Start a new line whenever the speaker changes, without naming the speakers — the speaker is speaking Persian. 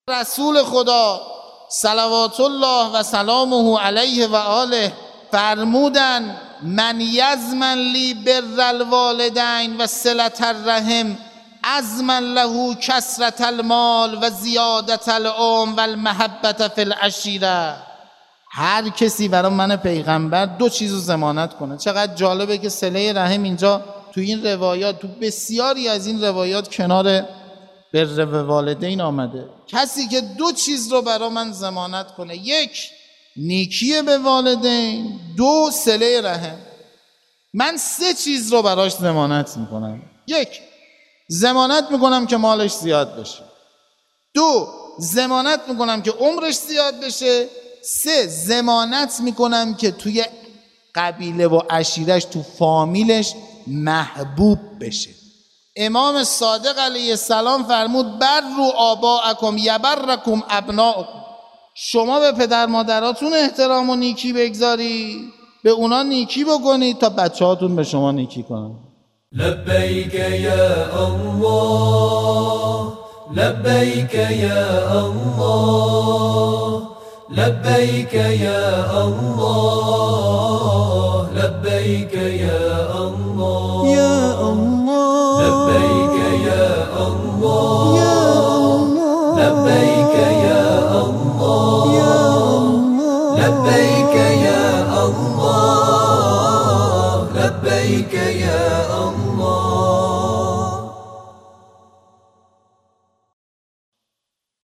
رسول خدا صلوات الله و سلامه علیه و آله فرمودن من یضمن لی بر الوالدین و صلة الرحم اضمن له کثرة المال و زیادة العمر و المحبة فی العشیره. هر کسی برای من پیغمبر دو چیزو ضمانت کنه. چقدر جالبه که صله رحم اینجا تو این روایات، تو بسیاری از این روایات کنار بر والدین آمده. کسی که دو چیز رو برای من ضمانت کنه، یک نیکی به والدین، دو صله رحم. من سه چیز رو براش ضمانت میکنم. یک، ضمانت میکنم که مالش زیاد بشه. دو، ضمانت میکنم که عمرش زیاد بشه. سه، ضمانت میکنم که توی قبیله و عشیرش، تو فامیلش محبوب بشه. امام صادق علیه السلام فرمود بروا آباءکم یبرکم ابناؤکم. شما به پدر مادراتون احترام و نیکی بگذارید، به اونا نیکی بکنید تا بچه‌هاتون به شما نیکی کنن.
لبیک یا الله، لبیک یا الله، لبیک یا الله، لبیک یا الله، یا الله، لبیک یا الله، یا الله، لبیک یا الله، یا الله، لبیک یا الله، لبیک یا